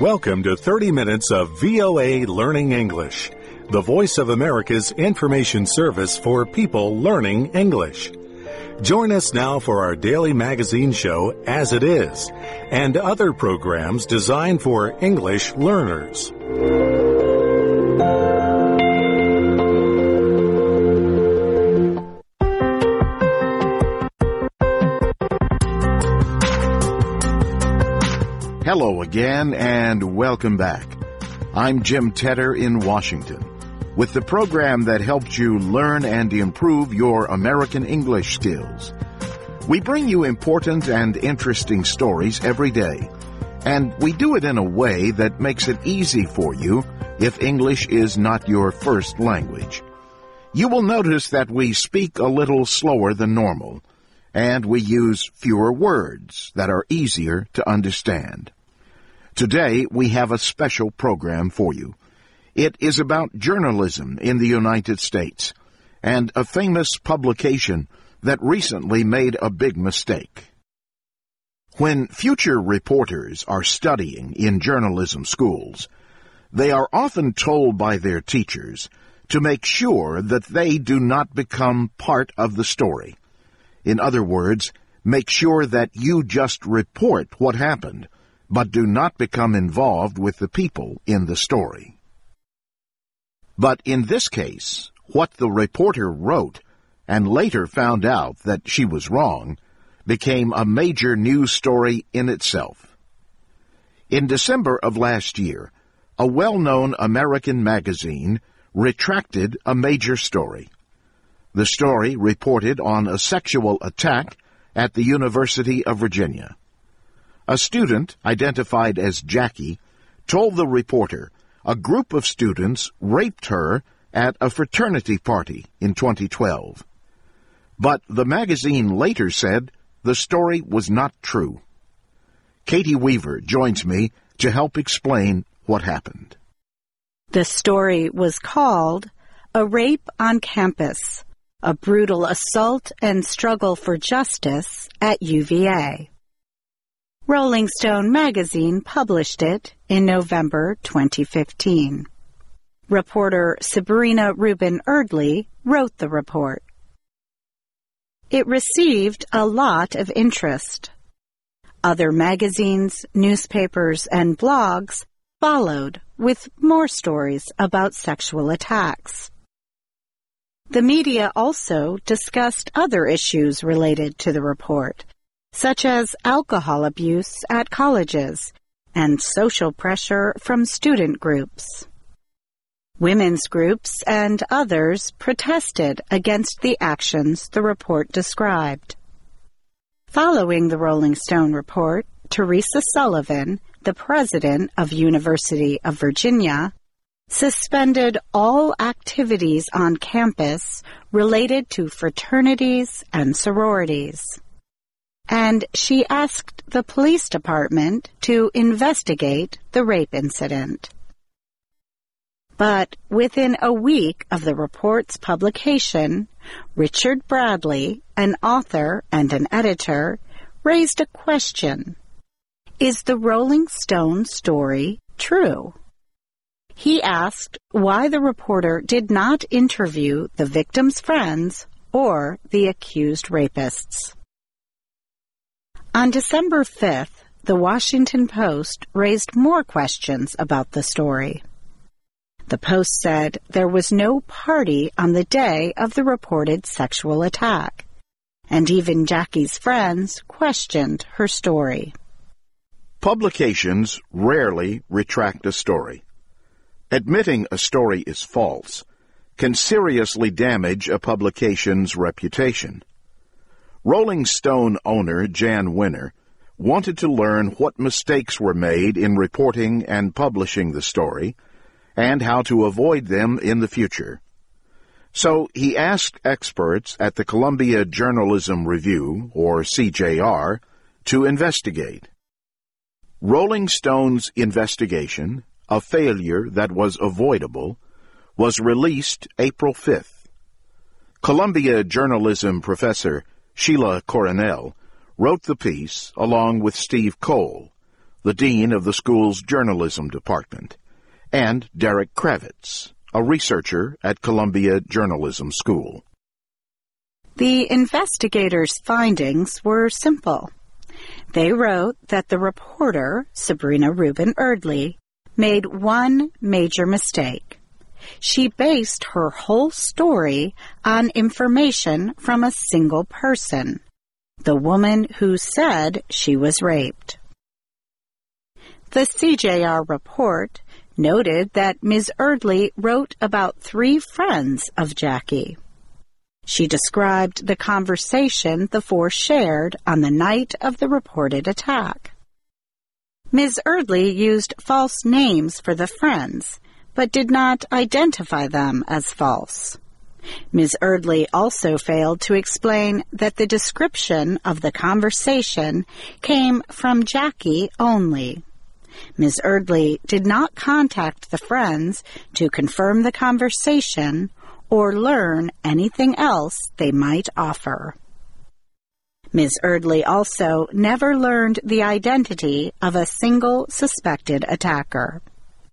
Welcome to 30 minutes of VOA Learning English, the voice of America's information service for people learning English. Join us now for our daily magazine show, As It Is, and other programs designed for English learners. Hello again and welcome back. I'm Jim Tedder in Washington with the program that helps you learn and improve your American English skills. We bring you important and interesting stories every day, and we do it in a way that makes it easy for you if English is not your first language. You will notice that we speak a little slower than normal, and we use fewer words that are easier to understand. Today, we have a special program for you. It is about journalism in the United States and a famous publication that recently made a big mistake. When future reporters are studying in journalism schools, they are often told by their teachers to make sure that they do not become part of the story. In other words, make sure that you just report what happened, but do not become involved with the people in the story. But in this case, what the reporter wrote, and later found out that she was wrong, became a major news story in itself. In December of last year, a well-known American magazine retracted a major story. The story reported on a sexual attack at the University of Virginia. A student, identified as Jackie, told the reporter a group of students raped her at a fraternity party in 2012. But the magazine later said the story was not true. Katie Weaver joins me to help explain what happened. The story was called A Rape on Campus, a Brutal Assault and Struggle for Justice at UVA. Rolling Stone magazine published it in November 2015. Reporter Sabrina Rubin Erdley wrote the report. It received a lot of interest. Other magazines, newspapers, and blogs followed with more stories about sexual attacks. The media also discussed other issues related to the report, such as alcohol abuse at colleges and social pressure from student groups. Women's groups and others protested against the actions the report described. Following the Rolling Stone report, Teresa Sullivan, the president of University of Virginia, suspended all activities on campus related to fraternities and sororities. And she asked the police department to investigate the rape incident. But within a week of the report's publication, Richard Bradley, an author and an editor, raised a question. Is the Rolling Stone story true? He asked why the reporter did not interview the victim's friends or the accused rapists. On December 5th, the Washington Post raised more questions about the story. The Post said there was no party on the day of the reported sexual attack, and even Jackie's friends questioned her story. Publications rarely retract a story. Admitting a story is false can seriously damage a publication's reputation. Rolling Stone owner Jan Winner wanted to learn what mistakes were made in reporting and publishing the story and how to avoid them in the future. So he asked experts at the Columbia Journalism Review, or CJR, to investigate. Rolling Stone's investigation, a failure that was avoidable, was released April 5th. Columbia journalism professor Sheila Coronel wrote the piece along with Steve Cole, the dean of the school's journalism department, and Derek Kravitz, a researcher at Columbia Journalism School. The investigators' findings were simple. They wrote that the reporter, Sabrina Rubin Erdely, made one major mistake. She based her whole story on information from a single person, the woman who said she was raped. The CJR report noted that Ms. Erdely wrote about 3 friends of Jackie. She described the conversation the 4 shared on the night of the reported attack. Ms. Erdely used false names for the friends, but did not identify them as false. Ms. Erdely also failed to explain that the description of the conversation came from Jackie only. Ms. Erdely did not contact the friends to confirm the conversation or learn anything else they might offer. Ms. Erdely also never learned the identity of a single suspected attacker.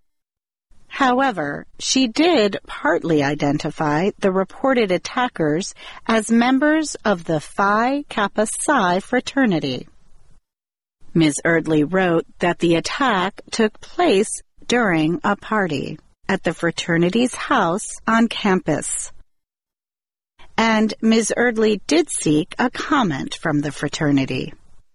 However, she did partly identify the reported attackers as members of the Phi Kappa Psi fraternity. Ms. Erdely wrote that the attack took place during a party at the fraternity's house on campus. And Ms. Erdely did seek a comment from the fraternity.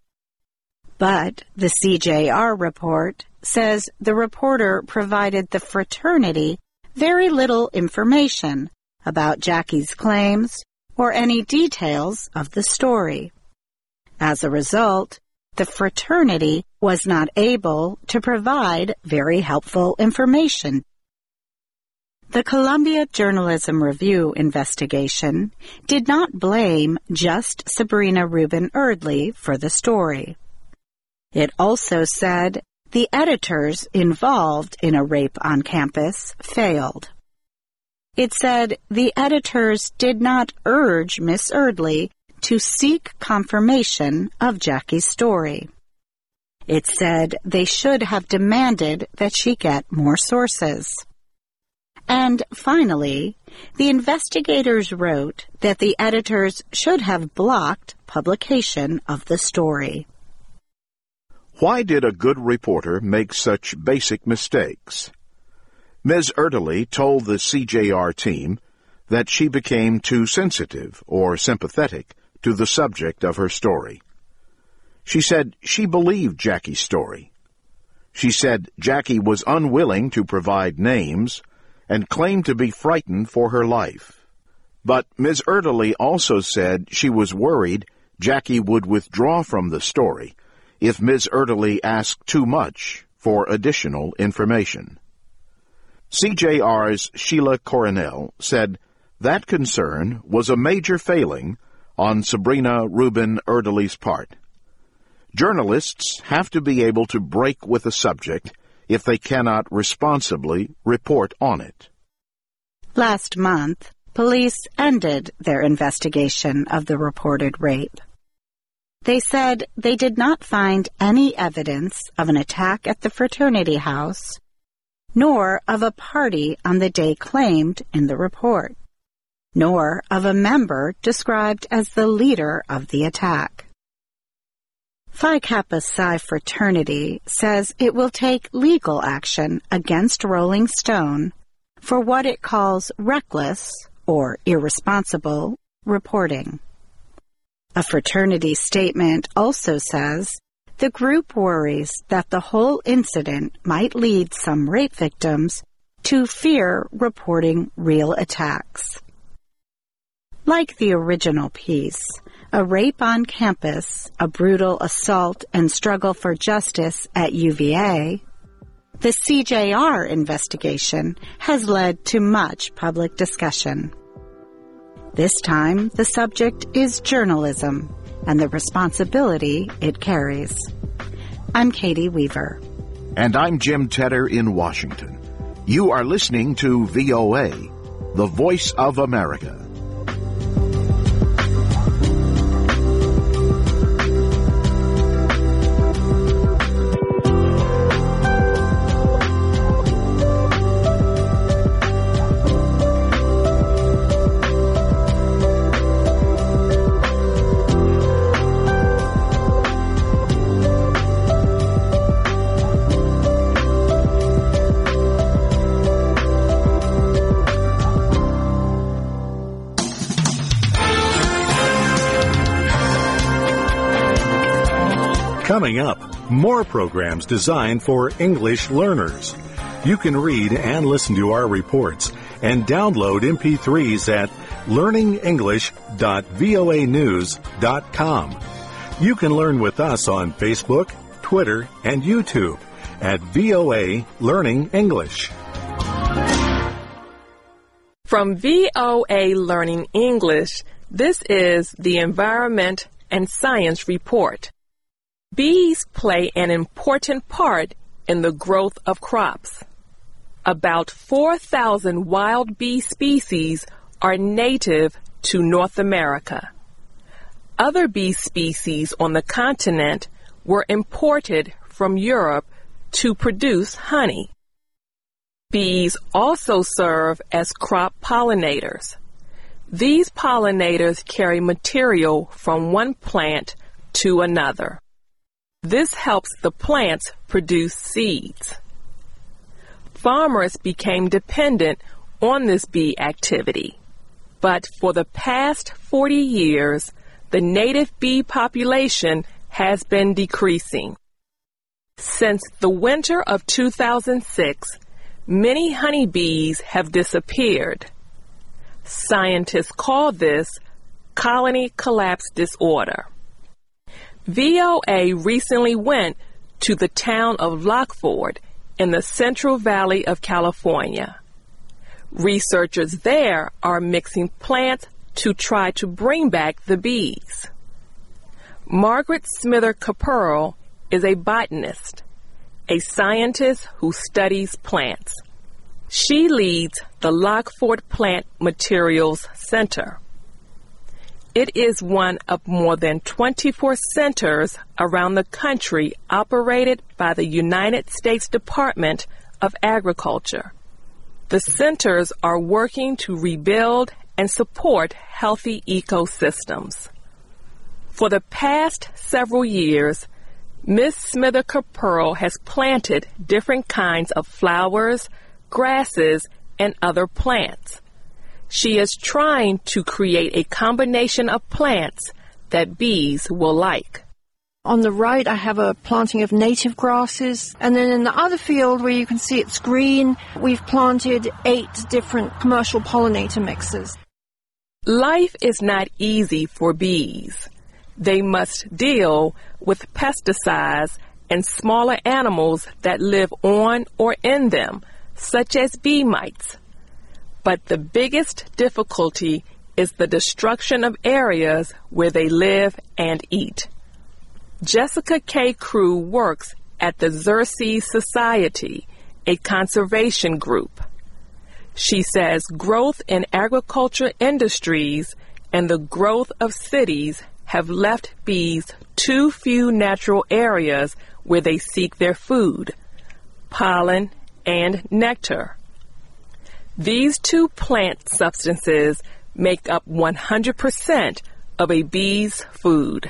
But the CJR report says the reporter provided the fraternity very little information about Jackie's claims or any details of the story. As a result, the fraternity was not able to provide very helpful information. The Columbia Journalism Review investigation did not blame just Sabrina Rubin Erdely for the story. It also said the editors involved in a rape on campus failed. It said the editors did not urge Miss Erdely to seek confirmation of Jackie's story. It said they should have demanded that she get more sources. And finally, the investigators wrote that the editors should have blocked publication of the story. Why did a good reporter make such basic mistakes? Ms. Erdely told the CJR team that she became too sensitive or sympathetic to the subject of her story. She said she believed Jackie's story. She said Jackie was unwilling to provide names and claimed to be frightened for her life. But Ms. Erdely also said she was worried Jackie would withdraw from the story if Ms. Erdely asked too much for additional information. CJR's Sheila Coronel said that concern was a major failing on Sabrina Rubin Erdely's part. Journalists have to be able to break with a subject if they cannot responsibly report on it. Last month, police ended their investigation of the reported rape. They said they did not find any evidence of an attack at the fraternity house, nor of a party on the day claimed in the report, nor of a member described as the leader of the attack. Phi Kappa Psi fraternity says it will take legal action against Rolling Stone for what it calls reckless or irresponsible reporting. A fraternity statement also says the group worries that the whole incident might lead some rape victims to fear reporting real attacks. Like the original piece, A Rape on Campus, A Brutal Assault and Struggle for Justice at UVA, the CJR investigation has led to much public discussion. This time, the subject is journalism and the responsibility it carries. I'm Katie Weaver. And I'm Jim Tedder in Washington. You are listening to VOA, the Voice of America. Coming up, more programs designed for English learners. You can read and listen to our reports and download MP3s at learningenglish.voanews.com. You can learn with us on Facebook, Twitter, and YouTube at VOA Learning English. From VOA Learning English, this is the Environment and Science Report. Bees play an important part in the growth of crops. About 4,000 wild bee species are native to North America. Other bee species on the continent were imported from Europe to produce honey. Bees also serve as crop pollinators. These pollinators carry material from one plant to another. This helps the plants produce seeds. Farmers became dependent on this bee activity, but for the past 40 years, the native bee population has been decreasing. Since the winter of 2006, many honeybees have disappeared. Scientists call this colony collapse disorder. VOA recently went to the town of Lockford in the Central Valley of California. Researchers there are mixing plants to try to bring back the bees. Margaret Smither Caperl is a botanist, a scientist who studies plants. She leads the Lockford Plant Materials Center. It is one of more than 24 centers around the country operated by the United States Department of Agriculture. The centers are working to rebuild and support healthy ecosystems. For the past several years, Ms. Smither Caperl has planted different kinds of flowers, grasses, and other plants. She is trying to create a combination of plants that bees will like. On the right, I have a planting of native grasses. And then in the other field where you can see it's green, we've planted 8 different commercial pollinator mixes. Life is not easy for bees. They must deal with pesticides and smaller animals that live on or in them, such as bee mites. But the biggest difficulty is the destruction of areas where they live and eat. Jessica K. Crew works at the Xerces Society, a conservation group. She says growth in agriculture industries and the growth of cities have left bees too few natural areas where they seek their food, pollen, and nectar. These 2 plant substances make up 100% of a bee's food.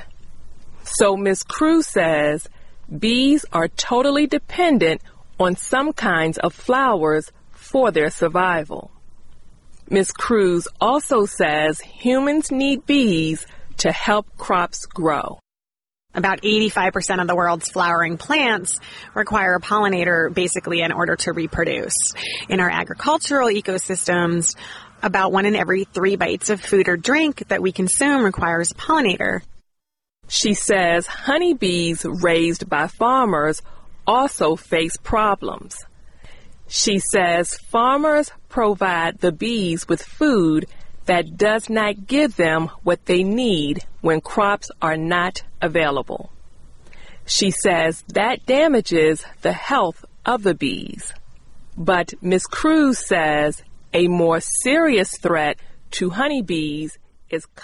So Ms. Cruz says bees are totally dependent on some kinds of flowers for their survival. Ms. Cruz also says humans need bees to help crops grow. About 85% of the world's flowering plants require a pollinator basically in order to reproduce. In our agricultural ecosystems, about 1 in every 3 bites of food or drink that we consume requires a pollinator. She says honeybees raised by farmers also face problems. She says farmers provide the bees with food that does not give them what they need when crops are not available. She says that damages the health of the bees. But Ms. Cruz says a more serious threat to honeybees is